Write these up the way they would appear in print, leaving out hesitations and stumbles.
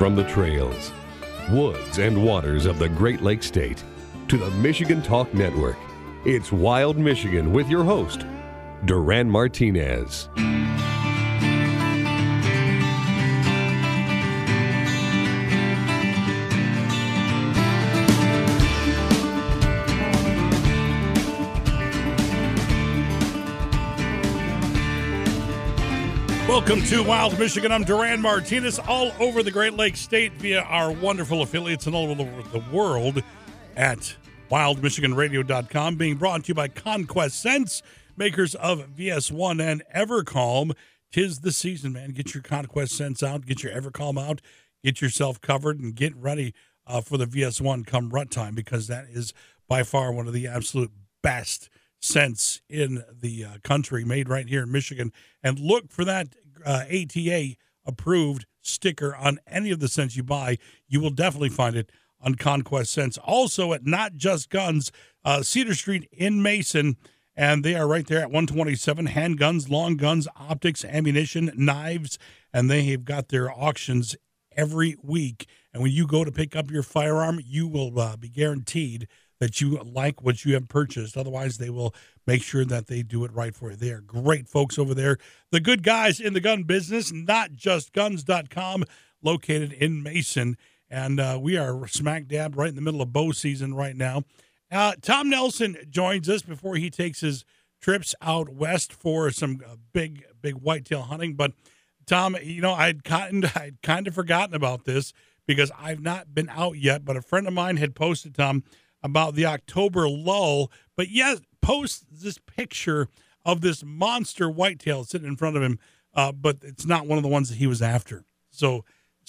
From the trails, woods, and waters of the Great Lakes State to the Michigan Talk Network, it's Wild Michigan with your host, Duran Martinez. Welcome to Wild Michigan. I'm Duran Martinez, all over the Great Lakes State via our wonderful affiliates and all over the world at wildmichiganradio.com, being brought to you by Conquest Scents, makers of VS1 and Evercalm. 'Tis the season, man. Get your Conquest Scents out, get your Evercalm out, get yourself covered, and get ready for the VS1 come rut time, because that is by far one of the absolute best scents in the country, made right here in Michigan. And look for that ATA approved sticker on any of the scents you buy. You will definitely find it on Conquest Scents. Also at Not Just Guns, Cedar Street in Mason, and they are right there at 127. Handguns, long guns, optics, ammunition, knives, and they have got their auctions every week. And when you go to pick up your firearm, you will be guaranteed that you like what you have purchased. Otherwise, they will make sure that they do it right for you. They are great folks over there. The good guys in the gun business, notjustguns.com, located in Mason. And we are smack dab right in the middle of bow season right now. Tom Nelson joins us before he takes his trips out west for some big whitetail hunting. But, Tom, you know, I'd kind of forgotten about this because I've not been out yet. But a friend of mine had posted, Tom, about the October lull, but yes, posts this picture of this monster whitetail sitting in front of him, but it's not one of the ones that he was after. So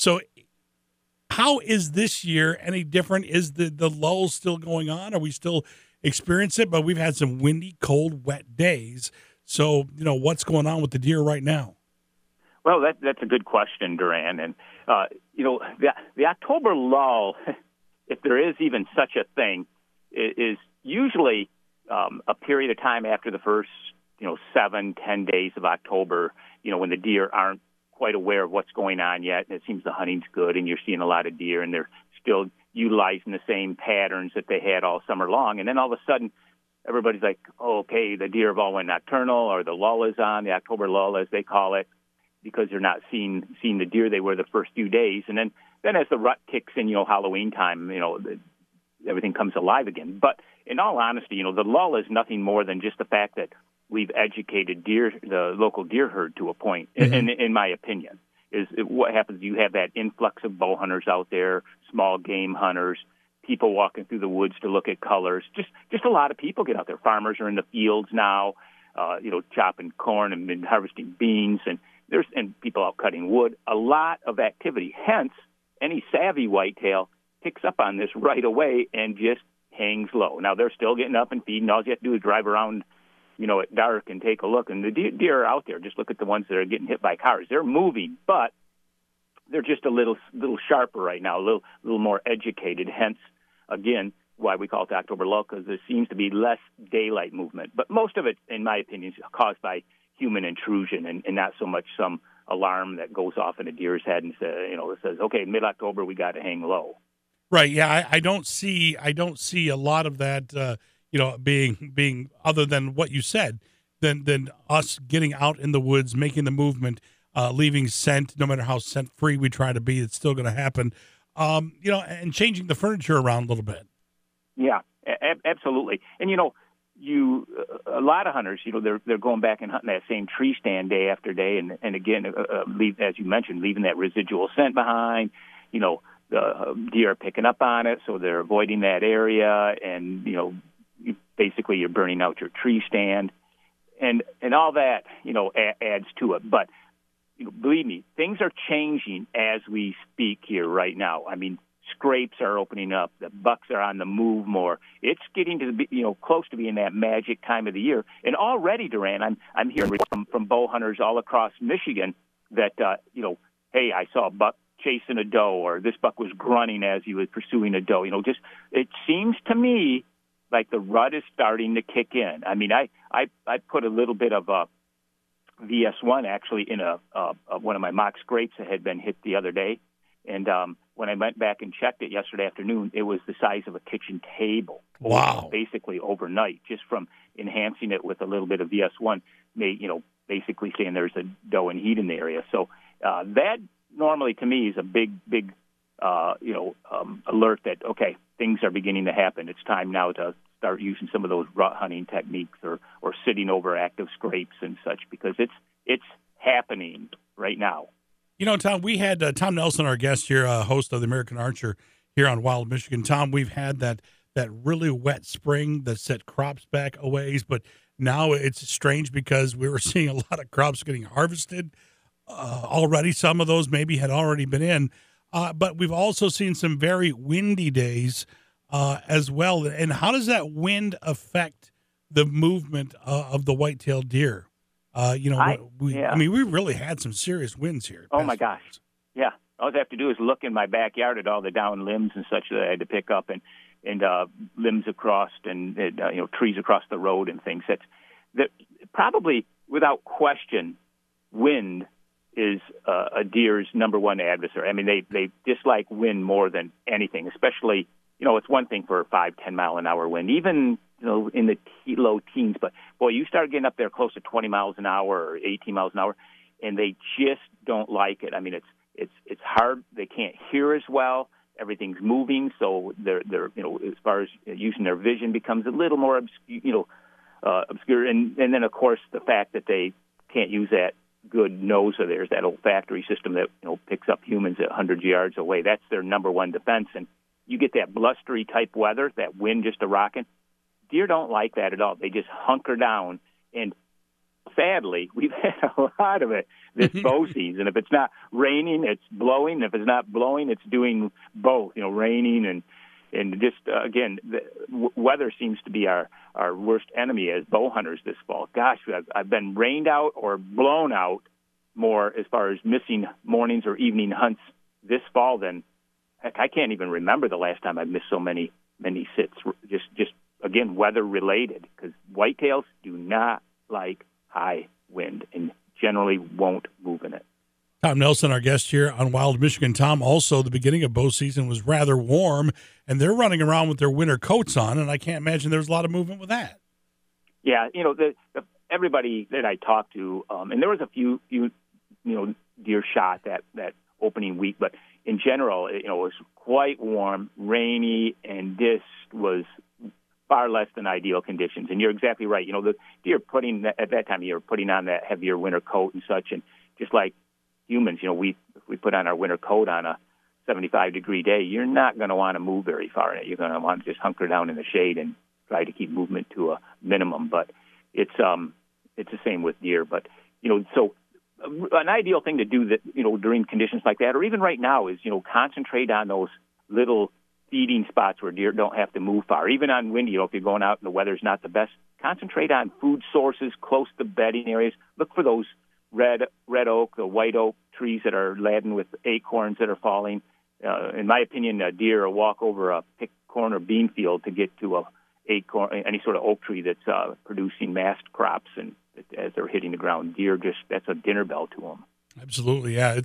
how is this year any different? Is the lull still going on? Are we still experiencing it? But we've had some windy, cold, wet days. So, you know, what's going on with the deer right now? Well, that's a good question, Duran. And, you know, the October lull, if there is even such a thing, is usually a period of time after the first, 7-10 days of October, when the deer aren't quite aware of what's going on yet, and it seems the hunting's good, and you're seeing a lot of deer, and they're still utilizing the same patterns that they had all summer long. And then all of a sudden, everybody's like, oh, okay, the deer have all went nocturnal, or the lull is on, the October lull, as they call it, because they're not seeing the deer they were the first few days. And then as the rut kicks in, Halloween time, everything comes alive again. But in all honesty, the lull is nothing more than just the fact that we've educated the local deer herd to a point, in my opinion. What happens, you have that influx of bow hunters out there, small game hunters, people walking through the woods to look at colors. Just a lot of people get out there. Farmers are in the fields now, chopping corn and harvesting beans, and people out cutting wood. A lot of activity. Hence, any savvy whitetail picks up on this right away and just hangs low. Now, they're still getting up and feeding. All you have to do is drive around, at dark and take a look. And the deer are out there. Just look at the ones that are getting hit by cars. They're moving, but they're just a little sharper right now, a little more educated. Hence, again, why we call it the October lull, because there seems to be less daylight movement. But most of it, in my opinion, is caused by human intrusion and not so much some alarm that goes off in a deer's head and says, okay, mid-October, we got to hang low. Right. Yeah. I don't see a lot of that, being other than what you said, than us getting out in the woods, making the movement, leaving scent, no matter how scent free we try to be, it's still going to happen, and changing the furniture around a little bit. Yeah, absolutely. And, a lot of hunters, they're going back and hunting that same tree stand day after day. And again, as you mentioned, leaving that residual scent behind, the deer are picking up on it, so they're avoiding that area, and basically you're burning out your tree stand, and all that adds to it. But believe me, things are changing as we speak here right now. I mean, scrapes are opening up, the bucks are on the move more. It's getting to be close to being that magic time of the year, and already, Duran, I'm hearing from bow hunters all across Michigan that hey, I saw a buck chasing a doe, or this buck was grunting as he was pursuing a doe. It seems to me like the rut is starting to kick in. I mean, I put a little bit of VS1 actually in one of my mock scrapes that had been hit the other day, And when I went back and checked it yesterday afternoon, it was the size of a kitchen table. Wow. Basically overnight, just from enhancing it with a little bit of VS1, basically saying there's a dough and heat in the area. So that normally to me is a big alert that, okay, things are beginning to happen. It's time now to start using some of those rut hunting techniques or sitting over active scrapes and such, because it's happening right now. Tom, we had Tom Nelson, our guest here, host of the American Archer here on Wild Michigan. Tom, we've had that really wet spring that set crops back a ways, but now it's strange because we were seeing a lot of crops getting harvested already. Some of those maybe had already been in, but we've also seen some very windy days as well. And how does that wind affect the movement of the white-tailed deer? We really had some serious winds here. Oh my gosh. Yeah. All I have to do is look in my backyard at all the down limbs and such that I had to pick up and limbs across and trees across the road and things. That probably without question, wind is a deer's number one adversary. I mean, they dislike wind more than anything, especially, it's one thing for a 5-10 mile an hour wind, even in the low teens. But, boy, you start getting up there close to 20 miles an hour or 18 miles an hour, and they just don't like it. I mean, it's hard. They can't hear as well. Everything's moving, so they're as far as using their vision becomes a little more obscure. And then, of course, the fact that they can't use that good nose of theirs, that olfactory system that picks up humans at 100 yards away. That's their number one defense. And you get that blustery type weather, that wind just a rocking. Deer don't like that at all. They just hunker down, and sadly, we've had a lot of it this bow season. If it's not raining, it's blowing. If it's not blowing, it's doing both, raining and just, again, the weather seems to be our worst enemy as bow hunters this fall. Gosh, I've been rained out or blown out more as far as missing mornings or evening hunts this fall than, heck, I can't even remember the last time I missed so many sits, just again, weather-related, because whitetails do not like high wind and generally won't move in it. Tom Nelson, our guest here on Wild Michigan. Tom, also, the beginning of bow season was rather warm, and they're running around with their winter coats on, and I can't imagine there's a lot of movement with that. Yeah, everybody that I talked to, and there was a few deer shot that opening week, but in general, it was quite warm, rainy, and this was far less than ideal conditions. And you're exactly right. The deer at that time of year putting on that heavier winter coat and such, and just like humans, if we put on our winter coat on a 75-degree day, you're not going to want to move very far in it. You're going to want to just hunker down in the shade and try to keep movement to a minimum. But it's the same with deer. But so an ideal thing to do that during conditions like that, or even right now, is concentrate on those little feeding spots where deer don't have to move far. Even on windy, if you're going out and the weather's not the best, concentrate on food sources close to bedding areas. Look for those red oak, the white oak trees that are laden with acorns that are falling. In my opinion, a deer will walk over a picked corn or bean field to get to a acorn, any sort of oak tree that's producing mast crops, and as they're hitting the ground, deer that's a dinner bell to them. Absolutely, yeah.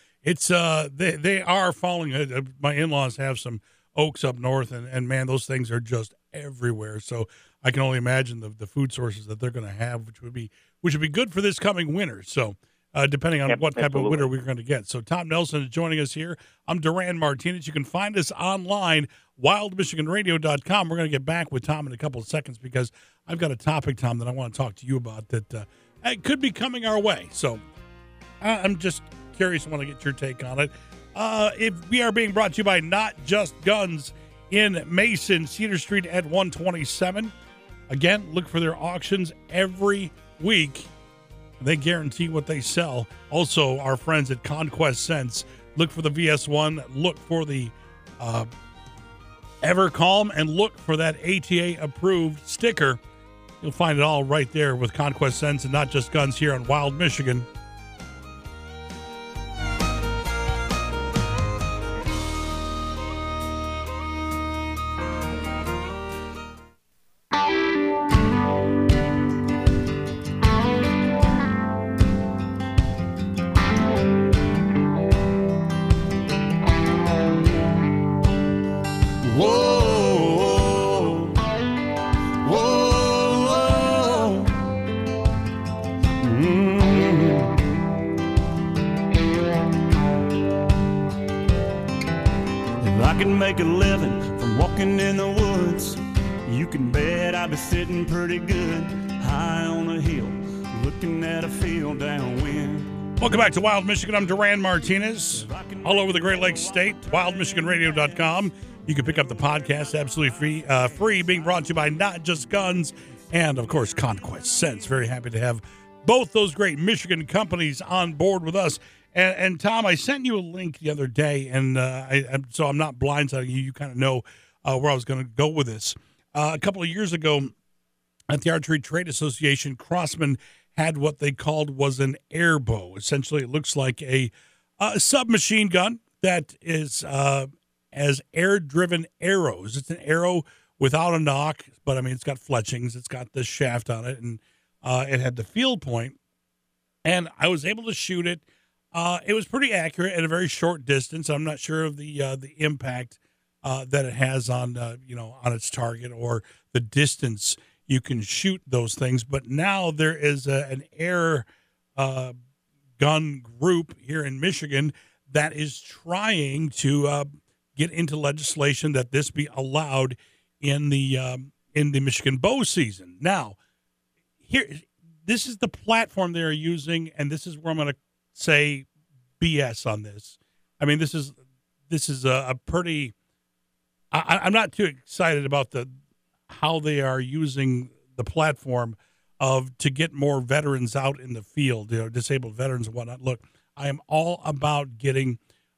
They are falling. My in-laws have some oaks up north, and man, those things are just everywhere. So I can only imagine the food sources that they're going to have, which would be good for this coming winter. So depending on what type of winter we're going to get. So Tom Nelson is joining us here. I'm Duran Martinez. You can find us online, wildmichiganradio.com. We're going to get back with Tom in a couple of seconds because I've got a topic, Tom, that I want to talk to you about that could be coming our way. So I'm just curious. I want to get your take on it. If we are being brought to you by Not Just Guns in Mason, Cedar Street at 127. Again, look for their auctions every week. They guarantee what they sell. Also, our friends at Conquest Scents. Look for the VS1. Look for the Evercalm. And look for that ATA-approved sticker. You'll find it all right there with Conquest Scents and Not Just Guns here on Wild Michigan. can make a living from walking in the woods, you can bet I'd be sitting pretty good high on a hill looking at a field downwind. Welcome back to Wild Michigan. I'm Duran Martinez. All over the Great Lakes State, wildmichiganradio.com. You can pick up the podcast absolutely free, being brought to you by Not Just Guns and, of course, Conquest Scents. Very happy to have both those great Michigan companies on board with us. And Tom, I sent you a link the other day, and so I'm not blindsiding you. You kind of know where I was going to go with this. A couple of years ago at the Archery Trade Association, Crossman had what they called was an air bow. Essentially, it looks like a submachine gun that is as air-driven arrows. It's an arrow without a nock, but, I mean, it's got fletchings. It's got the shaft on it, and it had the field point. And I was able to shoot it. It was pretty accurate at a very short distance. I'm not sure of the impact that it has on on its target or the distance you can shoot those things. But now there is an air gun group here in Michigan that is trying to get into legislation that this be allowed in the Michigan bow season. Now, this is the platform they are using, and this is where I'm going to say BS on this. I mean, this is a pretty. I'm not too excited about how they are using the platform to get more veterans out in the field, disabled veterans and whatnot. Look, I am all about getting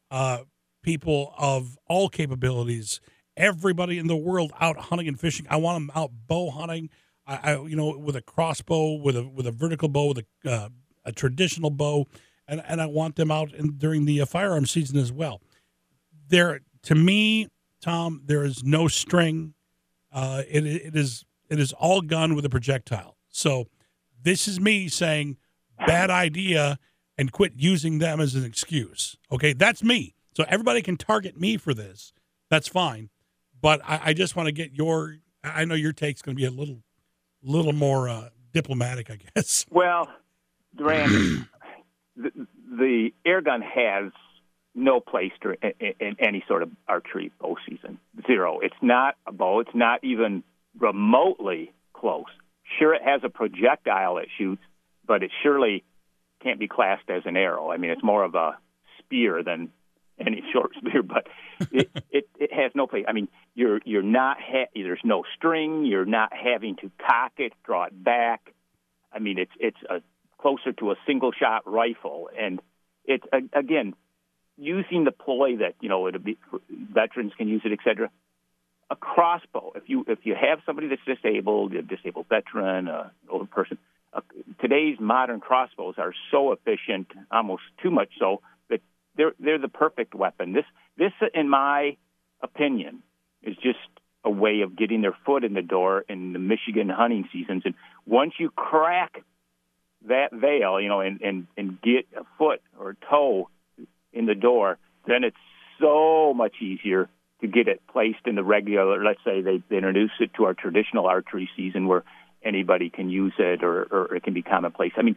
people of all capabilities, everybody in the world out hunting and fishing. I want them out bow hunting. I with a crossbow, with a vertical bow, with a traditional bow, and I want them out during the firearm season as well. To me, Tom, there is no string. It is all gun with a projectile. So this is me saying bad idea and quit using them as an excuse. Okay, that's me. So everybody can target me for this. That's fine. But I just want to get I know your take's going to be a little more diplomatic, I guess. Well, Duran, the air gun has no place in any sort of archery bow season. Zero. It's not a bow. It's not even remotely close. Sure, it has a projectile it shoots, but it surely can't be classed as an arrow. I mean, it's more of a spear than any short spear, but it has no place. I mean, you're not there's no string. You're not having to cock it, draw it back. I mean, it's closer to a single shot rifle, and it's again using the ploy that veterans can use it, etc. A crossbow. If you have somebody that's disabled, a disabled veteran, an older person, today's modern crossbows are so efficient, almost too much so, that they're the perfect weapon. This, in my opinion, is just a way of getting their foot in the door in the Michigan hunting seasons. And once you crack that veil, and get a foot or a toe in the door, then it's so much easier to get it placed in the regular. Let's say they introduce it to our traditional archery season where anybody can use it, or it can be commonplace. I mean,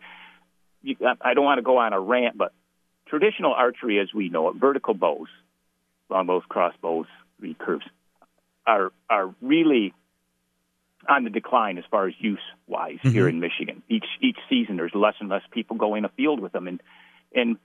I don't want to go on a rant, but traditional archery, as we know it, vertical bows, longbows, crossbows, recurves, are really on the decline as far as use-wise here in Michigan. Each season, there's less and less people going afield with them, and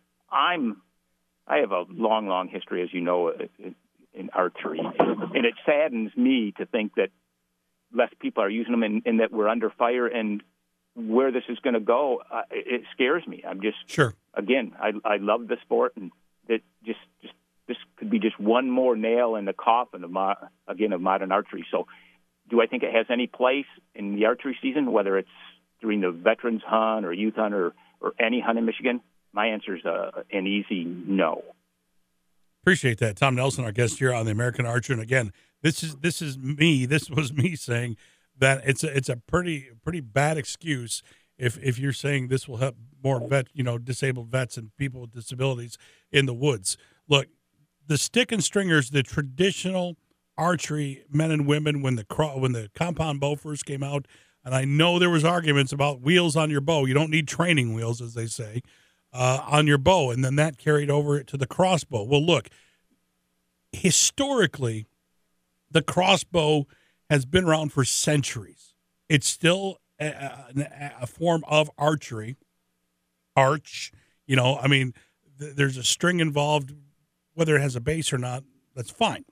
I have a long history, as you know, in archery, and it saddens me to think that less people are using them, and that we're under fire. And where this is going to go, it scares me. I'm just sure. Again, I love the sport, and that just this could be just one more nail in the coffin of modern archery. So, do I think it has any place in the archery season, whether it's during the veterans hunt or youth hunt or any hunt in Michigan? My answer is an easy no. Appreciate that. Tom Nelson, our guest here on the American Archer. And again, this is me. This was me saying that it's a pretty bad excuse if you're saying this will help more disabled vets and people with disabilities in the woods. Look, the stick and stringers, the traditional archery men and women, when the compound bow first came out, and I know there was arguments about wheels on your bow. You don't need training wheels, as they say, on your bow, and then that carried over to the crossbow. Well, look, historically, the crossbow has been around for centuries. It's still a form of archery. Arch, I mean, there's a string involved, whether it has a base or not, that's fine.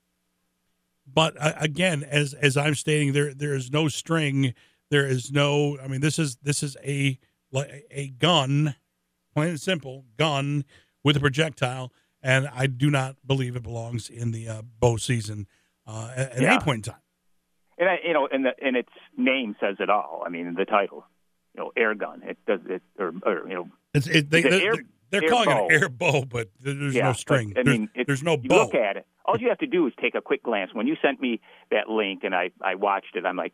But again, as I'm stating, there is no string. There is no. I mean, this is a gun, plain and simple gun with a projectile, and I do not believe it belongs in the bow season at any point in time. And and its name says it all. I mean, the title, air gun. It does it, or they're calling it an air bow, but there's no string. But, there's no you bow. Look at it. All you have to do is take a quick glance. When you sent me that link and I watched it, I'm like,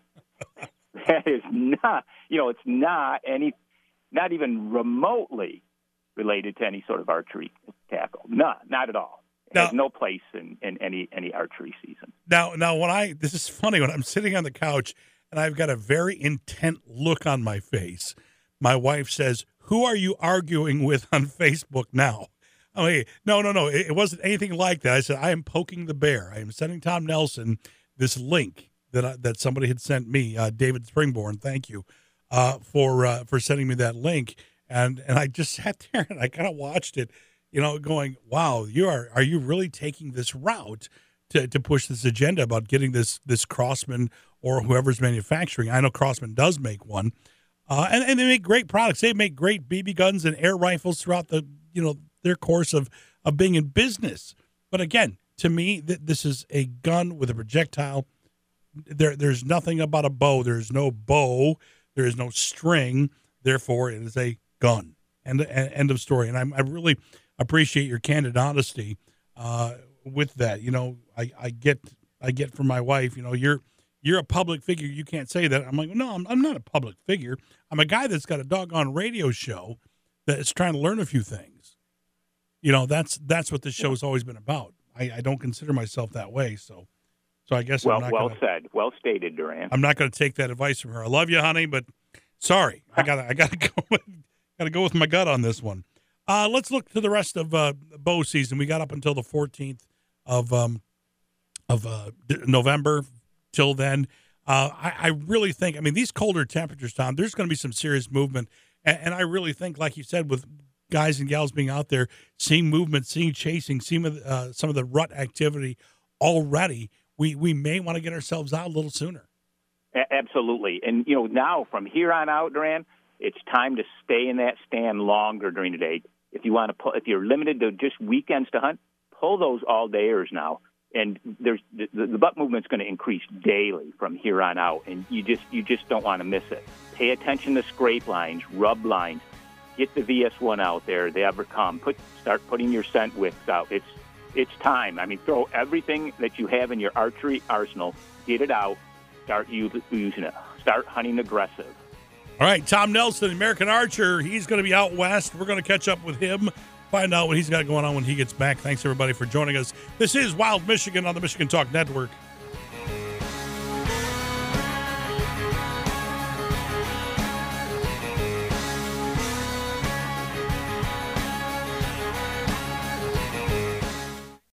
that is not, it's not even remotely related to any sort of archery tackle. Not at all. It has no place in any archery season. Now, this is funny, when I'm sitting on the couch and I've got a very intent look on my face, my wife says, "Who are you arguing with on Facebook now?" Oh, hey, no. It wasn't anything like that. I said, I am poking the bear. I am sending Tom Nelson this link that somebody had sent me, David Springborn. Thank you for sending me that link. And I just sat there and I kind of watched it, going, wow, are you really taking this route to push this agenda about getting this Crosman or whoever's manufacturing? I know Crosman does make one. And they make great products. They make great BB guns and air rifles throughout their course of being in business. But again, to me, this is a gun with a projectile. There's nothing about a bow. There's no bow. There is no string. Therefore, it is a gun. End of story. And I really appreciate your candid honesty with that. I get from my wife, you're a public figure. You can't say that. I'm like, no, I'm not a public figure. I'm a guy that's got a doggone radio show that's trying to learn a few things. That's what this show's always been about. I don't consider myself that way. So I guess well said, well stated, Duran. I'm not going to take that advice from her. I love you, honey, but sorry, I gotta go with my gut on this one. Let's look to the rest of bow season. We got up until the 14th of November. Till then, I really think, these colder temperatures, Tom, there's going to be some serious movement. And I really think, like you said, with guys and gals being out there, seeing movement, seeing chasing, seeing some of the rut activity already, we may want to get ourselves out a little sooner. Absolutely. And, now from here on out, Duran, it's time to stay in that stand longer during the day. If you want to if you're limited to just weekends to hunt, pull those all-dayers now. And there's the buck movement's going to increase daily from here on out, and you just don't want to miss it. Pay attention to scrape lines, rub lines. Get the VS1 out there, the Evercom. Start putting your scent wicks out. It's time. Throw everything that you have in your archery arsenal. Get it out. Start using it. Start hunting aggressive. All right, Tom Nelson, American Archer. He's going to be out west. We're going to catch up with him. Find out what he's got going on when he gets back. Thanks, everybody, for joining us. This is Wild Michigan on the Michigan Talk Network.